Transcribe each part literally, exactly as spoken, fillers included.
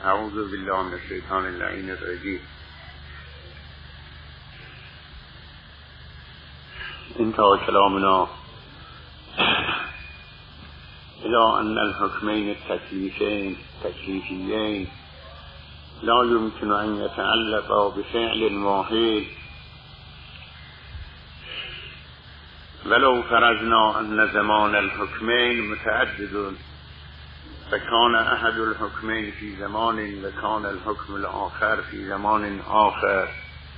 اعوذ بالله من الشیطان اللعین الرجیم. انتهى كلامنا إلى أن الحكمين التكليفين تكليفيين لا يمكن أن يتعلقا بفعل واحد، ولو فرضنا أن زمان الحكمين متعدد فكان أحد الحكمين في زمان وكان الحكم الآخر في زمان آخر،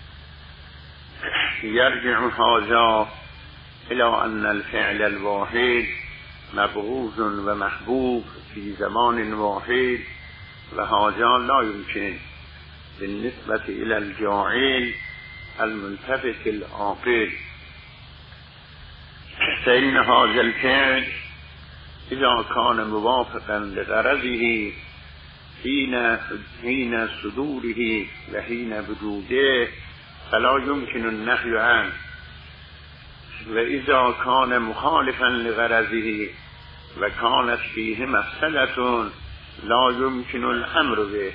يرجع هذا إلى أن الفعل الواحد مبغوض ومحبوب في زمان واحد، وهذا لا يمكن بالنسبة إلى الجاعل الملتفت العاقل، فإن هذا الفعل إذا كان موافقا لغرضه حين حين صدوره وحين وجوده فلا يمكن النهي عنه، وإذا كان مخالفا لغرضه وكانت فيه مفسدة لا يمكن الأمر به.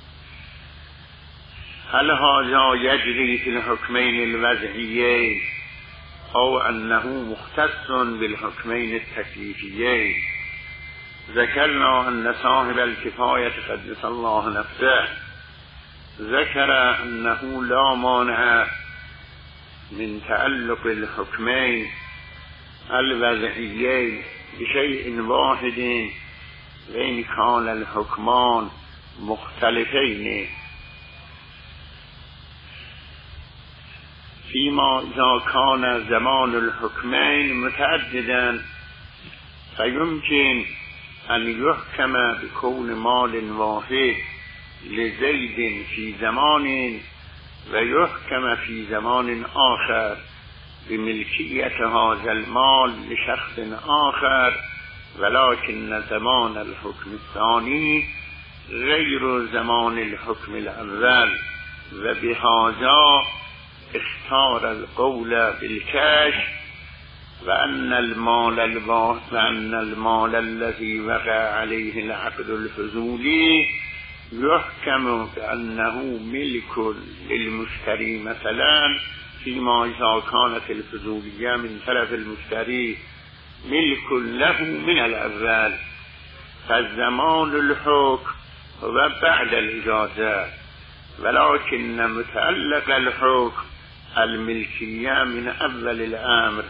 هل هذا يجري في الحكمين الوضعيين أو أنه مختص بالحكمين التكليفيين؟ ذكرنا أن صاحب الكفاية قدس الله نفسه ذكر أنه لا مانع من تعلق الحكمين الوضعيين بشيء واحد وإن كان الحكمان مختلفين، فيما إذا كان زمان الحكمين متعددا فيمكن أن يحكم بكون مال واحد لزيد في زمان ويحكم في زمان آخر بملكية هذا المال لشخص آخر، ولكن زمان الحكم الثاني غير زمان الحكم الأول، وبهذا اختار القول بالكشف وأن المال الواحد وأن المال الذي وقع عليه العقد الفضولي يحكم بأنه ملك للمشتري مثلا، فيما إذا كانت الفضولية من طرف المشتري ملك له من الأول، فالزمان الحكم هو بعد الإجازة، ولكن متعلق الحكم الملكية من أول الأمر،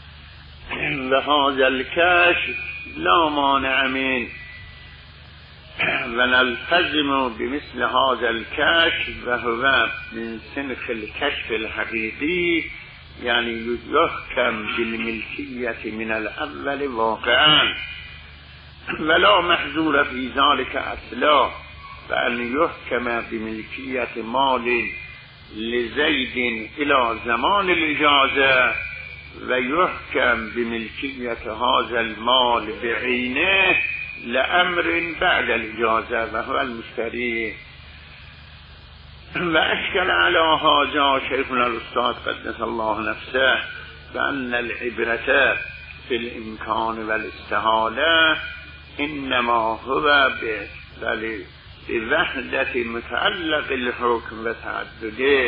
وهذا الكشف لا مانع منه، ونلتزم بمثل هذا الكشف وهو من سنخ الكشف الحقيقي، يعني يحكم بالملكية من الأول واقعا، ولا محظور في ذلك أصلا، فأن يحكم بملكية مال لزيد إلى زمان الإجازة ويحكم بملكية هذا المال بعينه لأمر بعد الإجازة وهو المشتري. وأشكل على هذا شيخنا الأستاذ قدس الله نفسه بأن العبرة في الإمكان والاستحالة إنما هو بوحدة متعلق الحكم وتعدده،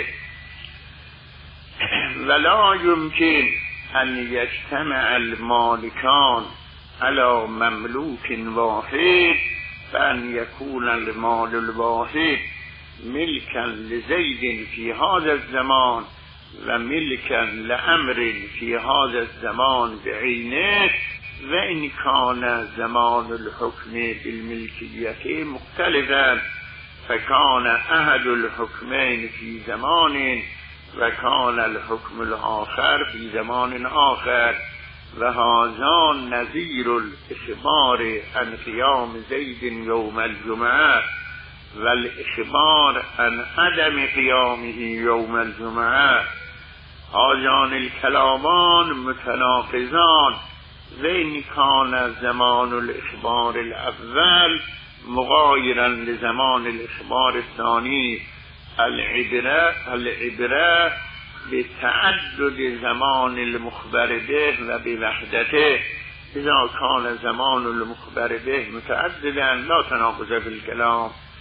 ولا يمكن أن يجتمع المالكان على مملوك واحد فأن يكون المال الواحد ملكا لزيد في هذا الزمان وملكا لأمر في هذا الزمان بعينه، وإن كان زمان الحكم بالملكية مختلفا فكان أحد الحكمين في زمان وكان الحكم الآخر في زمان آخر، وهذا نظير الإخبار عن قيام زيد يوم الجمعة والإخبار عن عدم قيامه يوم الجمعة. هذان الكلامان متناقضان، وإن كان زمان الإخبار الأول مغايرا لزمان الإخبار الثاني. العبرة العبرة بتعدد زمان المخبر به و بوحدته. إذا كان زمان المخبر به متعددا لا تناقض في الكلام،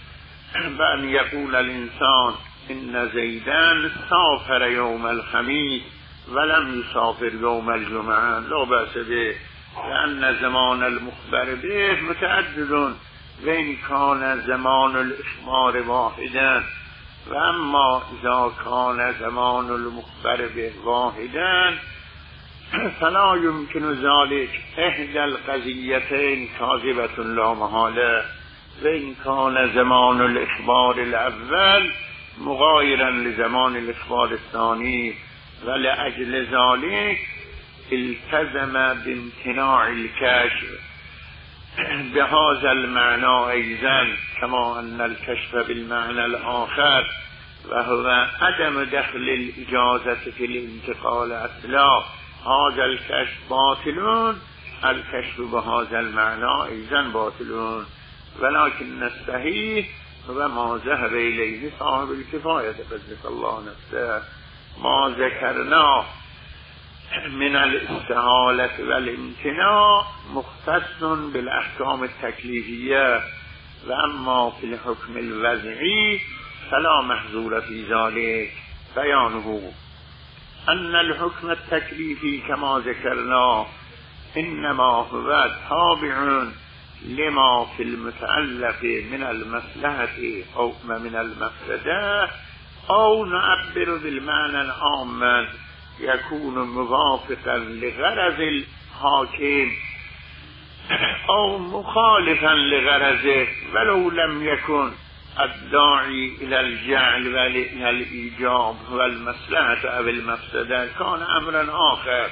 بأن يقول الإنسان إن زيدان سافر يوم الخميس ولم يسافر يوم الجمعة لا بأس به، لأن زمان المخبر به متعدد وإن كان زمان الإخبار واحدا، وأما إذا كان زمان المخبر به واحدا فلا يمكن ذلك. إحدى القضيتين كاذبة لا محالة، وإن كان زمان الإخبار الأول مغايرا لزمان الإخبار الثاني، ولأجل ذلك التزم بامتناع الكشف بهذا المعنى أيضا، كما أن الكشف بالمعنى الآخر وهو عدم دخل الإجازة في الانتقال أصلا، هذا الكشف باطل، الكشف بهذا المعنى أيضا باطل، ولكن الصحيح وما ذهب إليه صاحب الكفاية قدس الله نفسه ما ذكرناه من الاستحالة والامتناع مختص بالأحكام التكليفية، وأما في الحكم الوضعي فلا محظور في ذلك. بيانه أن الحكم التكليفي كما ذكرنا إنما هو تابع لما في المتعلق من المصلحة أو من المفسدة، أو نعبر بالمعنى العام يكون موافقا لغرض الحاكم أو مخالفا لغرضه، ولو لم يكن الداعي إلى الجعل وإلى الإيجاب والمصلحة أو المفسدة كان أمرا آخر.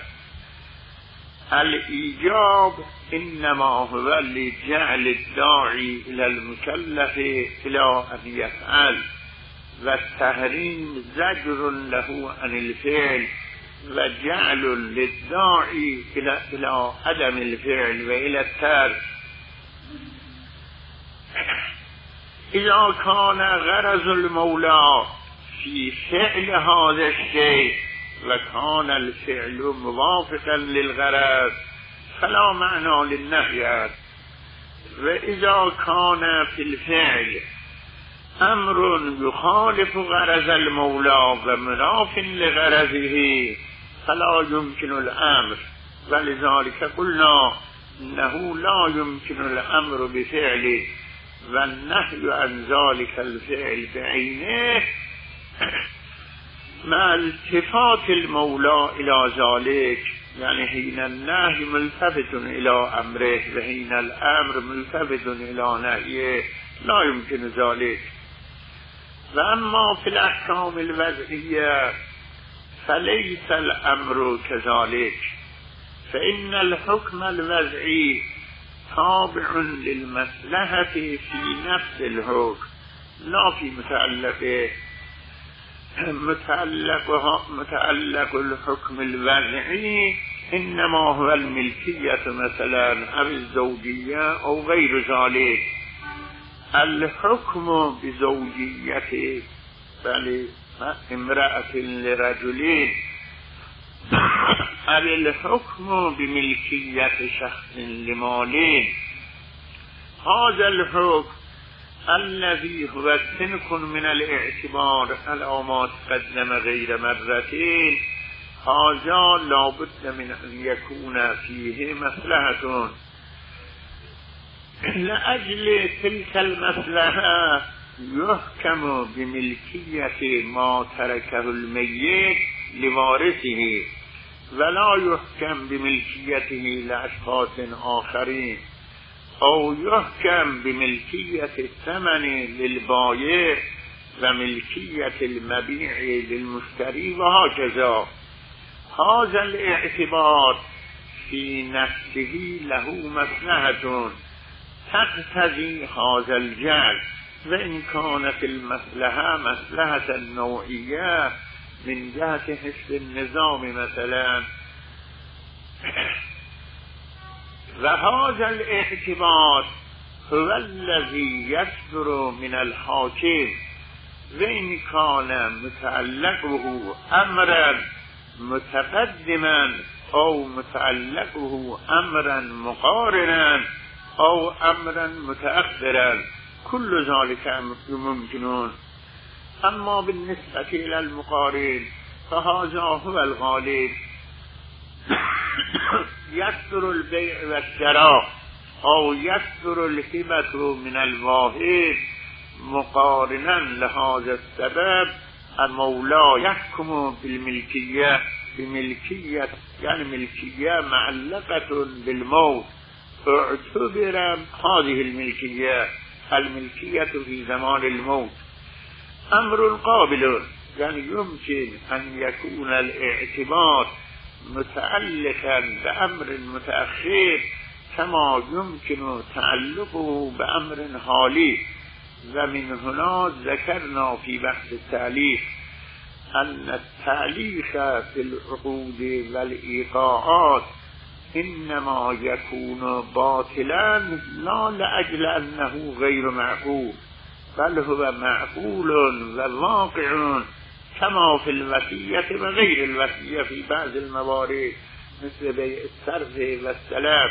الإيجاب إنما هو لجعل الداعي إلى المكلف إلى أن يفعل، والتحريم زجر له عن الفعل وجعل للداعي إلى إلى عدم الفعل وإلى الترك. إذا كان غرض المولى في فعل هذا الشيء وكان الفعل موافقا للغرض فلا معنى للنهي، وإذا كان في الفعل أمر يخالف غرض المولى ومناف لغرضه فلا يمكن الأمر، ولذلك قلنا إنه لا يمكن الأمر بفعله والنهي عن ذلك الفعل بعينه مع التفات المولى إلى ذلك، يعني حين النهي ملتفت إلى أمره وحين الأمر ملتفت إلى نهيه لا يمكن ذلك. وأما في الأحكام الوضعية فليس الأمر كذلك، فإن الحكم الوضعي تابع للمصلحة في نفس الحكم لا في متعلقه. متعلق متعلق الحكم الوضعي إنما هو الملكية مثلا أو الزوجية أو غير ذلك. الحكم بزوجية بل امرأة لرجلين أو الحكم بملكية شخص لمالين، هذا الحكم الذي هو سنك من الاعتبار على ما تقدم غير مرتين، هذا لابد من أن يكون فيه مصلحة. لأجل تلك المصلحة يحكم بملكية ما تركه الميت لوارثه، ولا يحكم بملكيته لأشخاص آخرين، أو يحكم بملكية الثمن للبائع وملكية المبيع للمشتري وهكذا. هذا الاعتبار في نفسه له مصلحة تقتضي هذا الجعل، وإن كانت المصلحة مصلحة نوعية من جهة حفظ النظام مثلا. وهذا الاعتبار هو الذي يصدر من الحاكم، وإن كان متعلقه أمرا متقدما أو متعلقه أمرا مقارنا أو أمرا متأخرا، كل ذلك ممكن. أما بالنسبة إلى المقارن فهذا هو الغالب. يكثر البيع والشراء أو يكثر الهبة من الواهب مقارنا لهذا السبب. المولى يحكم بالملكية بملكية يعني ملكية معلقة بالموت. اعتبر هذه الملكية الملكية في زمان الموت أمر قابل، يعني يمكن أن يكون الاعتبار متعلقا بأمر متأخر كما يمكن تعلقه بأمر حالي. ومن هنا ذكرنا في بحث التعليق أن التعليق في العقود والإيقاعات إنما يكون باطلا لا لأجل أنه غير معقول، بل هو معقول وواقع كما في الوصية وغير الوصية في بعض الموارد مثل بيع السرف والسلام.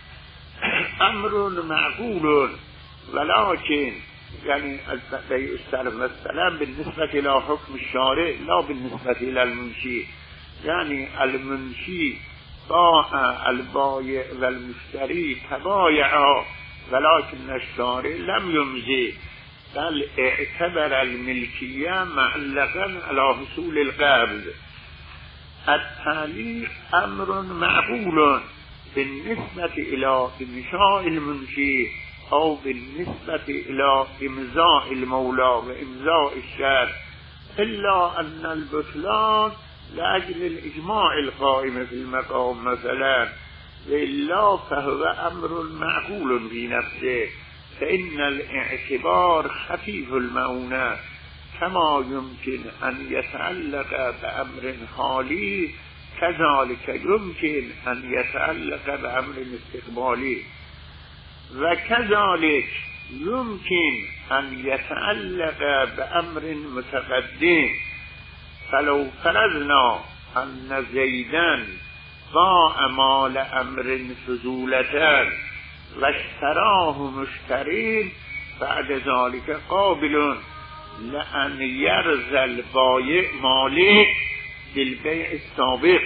أمر معقول، ولكن يعني بيع السرف والسلام بالنسبة إلى حكم الشارع لا بالنسبة إلى المنشي. يعني المنشي باع البائع والمشتري تبايعا، ولكن الشارع لم يمضي، بل اعتبر الملكية معلقا على حصول القبض. التعليق أمر معقول بالنسبة إلى إنشاء المنشي أو بالنسبة إلى إمضاء المولى وإمضاء الشرع، إلا أن البطلان لأجل الإجماع القائم في المقام مثلا، وإلا فهو أمر معقول في نفسه. فإن الاعتبار خفيف المؤونة كما يمكن أن يتعلق بأمر حالي كذلك يمكن أن يتعلق بأمر استقبالي، وكذلك يمكن أن يتعلق بأمر متقدم. فلو فرضنا أن زيدا باع مال أمر فضولة واشتراه مشترين بعد ذلك قابل لأن يرضى البائع مالك بالبيع السابق،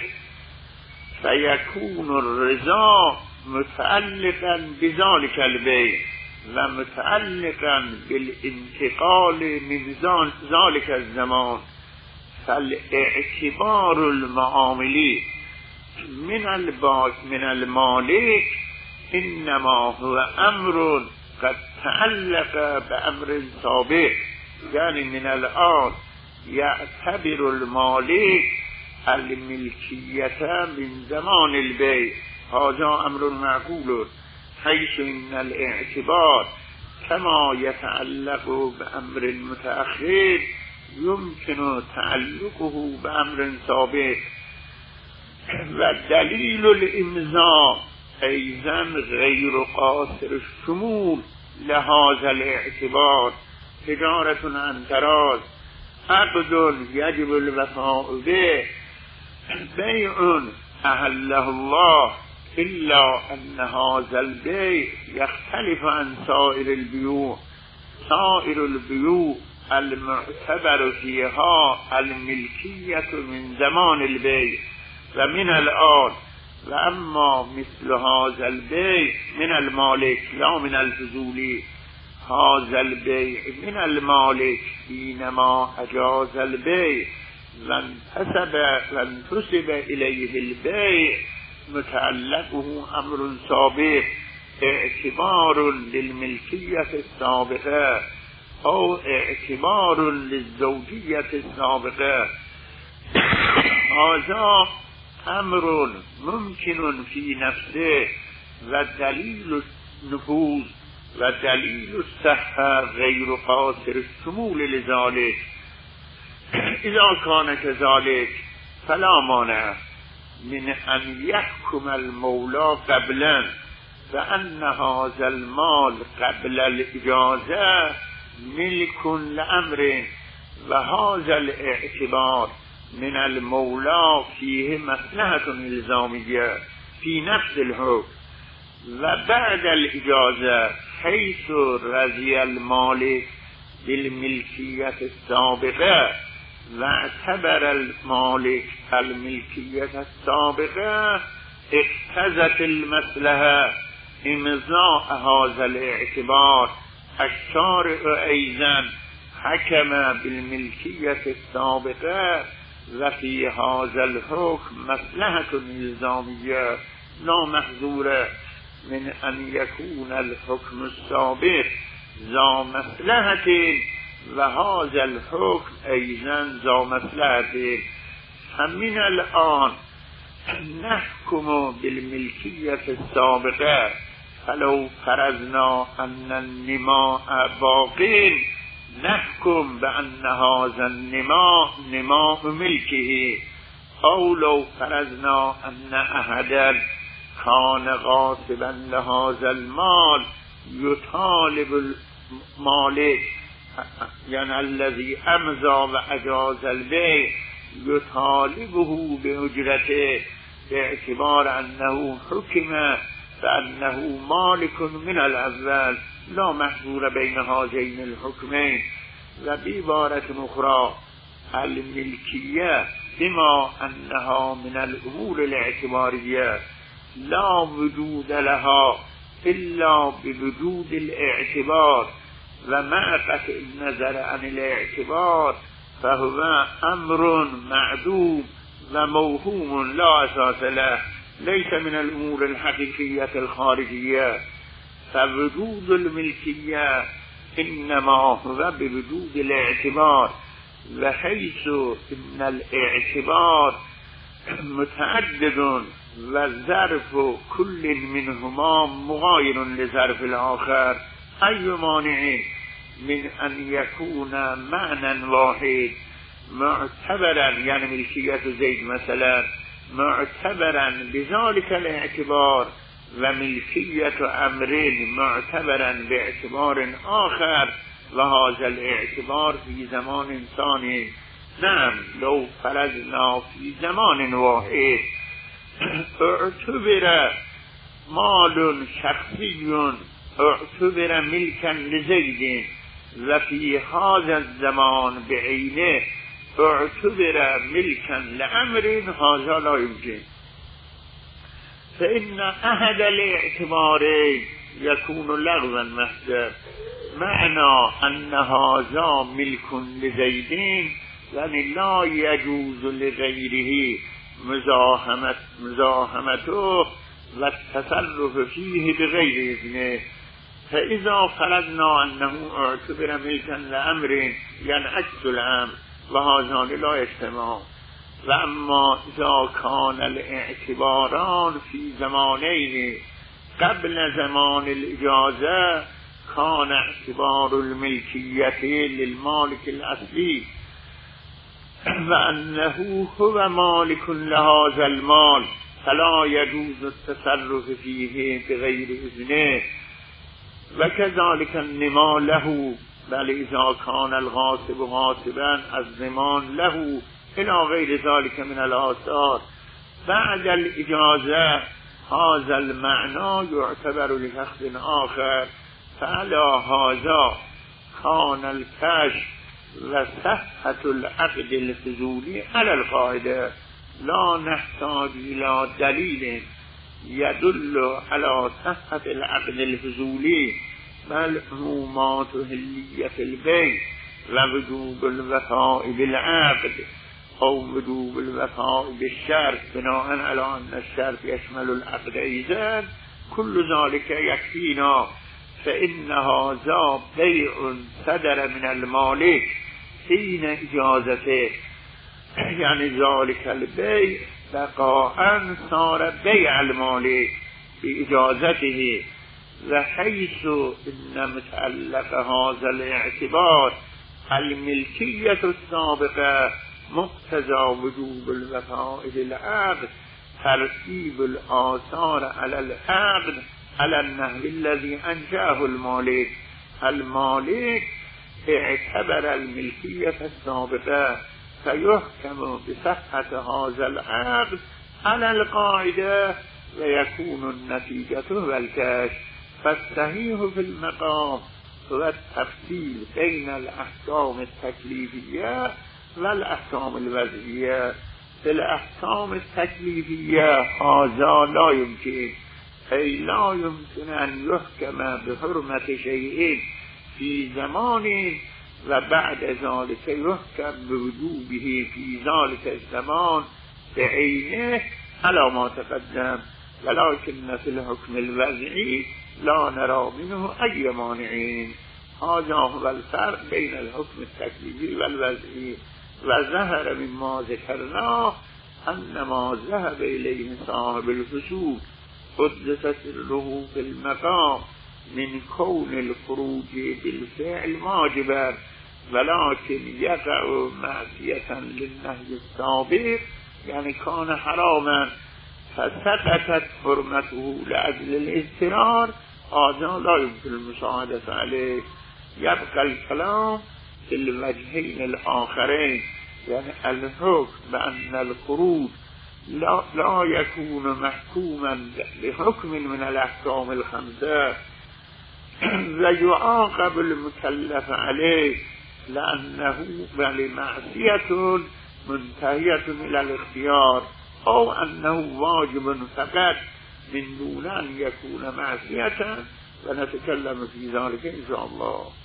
فيكون الرضا متعلقا بذلك البيع ومتعلقا بالانتقال من ذلك الزمان. فالاعتبار المعاملي من الباك من المالك إنما هو أمر قد تعلق بأمر سابق. يعني من الآن يعتبر المالك الملكية من زمان البيع، هذا أمر معقول، حيث إن الاعتبار كما يتعلق بأمر متأخر يمكن تعلقه بأمر سابق. ودليل الإمضاء أيضا غير قاصر الشمول لهذا الاعتبار. تجارة عن تراض عقد يجب الوفاء به، بيع أحله الله، إلا أن هذا البيع يختلف عن سائر البيوع. سائر البيوع المعتبر فيها الملكية من زمان البيع ومن الآن، وأما مثل هذا البيع من المالك لا من الفضولي. هذا البيع من المالك حينما أجاز البيع وانتسب وانتسب إليه البيع متعلقه أمر سابق، اعتبار للملكية السابقة أو اعتبار للزوجية السابقة. هذا أمر ممكن في نفسه، ودليل النفوذ ودليل الصحة غير قاصر الشمول لذلك. إذا كان كذلك فلا مانع من أن يحكم المولى قبلا فأن هذا المال قبل الإجازة ملك لأمر، وهذا الاعتبار من المولى فيه مصلحة إلزامية في نفس الحكم، وبعد الإجازة حیث رضی المالک بالملکیت السابقه و اعتبر المالک الملکیت السابقه اقتضت المصلحه امضاء هذا الاعتبار. الشارع ایضا حکم بالملکیت السابقه و فی هذا الحکم مصلحة الزامیه لا محظور من ان یکون الحکم السابق ذا مصلحة و هذا الحکم ایضا ذا مصلحة. فمن الان نحکم بالملکیت السابقه فلو فرضنا ان النماء باق نحکم بان هذا النماء نماء ملکه، او لو فرضنا ان احدا کان غاصبا لهذا المال یطالب المالک یعنی الذی امضى و اجاز البیع یطالبه باجرته باعتبار انه حکم فانه مالک من الاول لا محظور بین هذین الحکمین. و بعبارت اخرى الملکیه بما انها من الامور الاعتباریه لا وجود لها الا بوجود الاعتبار و مع قطع النظر عن الاعتبار فهو امر معدوم و موهوم لا اساس له ليس من الامور الحقیقیه الخارجیه. فوجود الملکیه انما هو بوجود الاعتبار و حیث ان الاعتبار متعدد و ظرف كل منهما مغایر لظرف الاخر ای مانع من ان یکون معنی واحد معتبرا، یعنی ملکیت زید مثلا معتبرا بذلك الاعتبار و ملکیت امر معتبرا باعتبار آخر و هذا الاعتبار فی زمان انسانی. نعم لو فرضنا فی زمان واحد اعتبر مال شخصی اعتبر ملکا لزید و فی هذا الزمان بعینه اعتبر ملکا لامر هذا لا يمكن. فإن أحد الاعتبارين يكون لغوا محض معنى أن هذا ملك لزيدين يعني لا يجوز لغيره مزاحمت مزاحمته والتصرف فيه بغير إذنه. فإذا فرضنا أنه اعتبر ملكا لأمر ينعكس الأمر وهذا لا يجتمع. و اما اذا کان الاعتباران فی زمانین قبل زمان الاجازه کان اعتبار الملکیت للمالک الاصلی و انه هو مالک لهذا المال فلا يجوز التصرف فيه بغیر اذنه و كذلك النما له بل اذا کان الغاصب غاصبا از نمان له الى غیر ذلك من الآثار بعد الاجازه هذا المعنى يعتبر لشخص آخر فعلى هذا كان الكشف و صحة العقد الفضولی على القاعده لا نحتاج الى دلیل يدل على صحة العقد الفضولی بل عمومات هلیة البيع و وجوب الوفاء بالعقد او وجوب الوفاء بالشرط بناء على ان الشرط يشمل العقد ايضا كل ذلك يكفينا. فان هذا بيع صدر من المالك حين اجازته يعني ذلك البيع بقاء صار بيع المالك باجازته و حيث ان متعلق هذا الاعتبار الملكية السابقة مقتضى وجوب الوفاء بالعقد ترتیب الآثار على العقد على النحو الذي انشأه المالك. المالك اعتبر الملكية السابقة فيحكم بصحة هذا العقد على القاعدة ويكون النتيجة والكشف. فالصحیح فی المقام و التفصیل بین الاحکام التکلیفیه و الاحکام الوضعیه. فی الاحکام التکلیفیه هذا لا یمکن، ای لا یمکن ان یحکم بحرمت شیء فی زمان و بعد ذلك یحکم بوجوبه فی ذلك الزمان بعینه علی ما تقدم، ولكن فی الحکم الوضعی لا نرى منه ای مانعین. هذا هو الفرق بین الحکم التکلیفی و الوضعی و ظهر مما ذکرناه ان ما ذهب الیه صاحب الفصول قدس سره فی المقام من کون الخروج بالفعل واجبا ولكن یقع معصیة للنهی السابق، یعنی کان حراما فسقطت حرمته لأجل الاضطرار، هذا لا يمكن المساعدة عليه. يبقى الكلام في الوجهين الآخرين، يعني الحكم بأن الخروج لا, لا يكون محكوما بحكم من الأحكام الخمسة ويعاقب المكلف عليه لأنه معصية منتهية إلى الاختيار، أو أنه واجب فقط من دون أن يكون معصية، ونتكلم في ذلك إن شاء الله.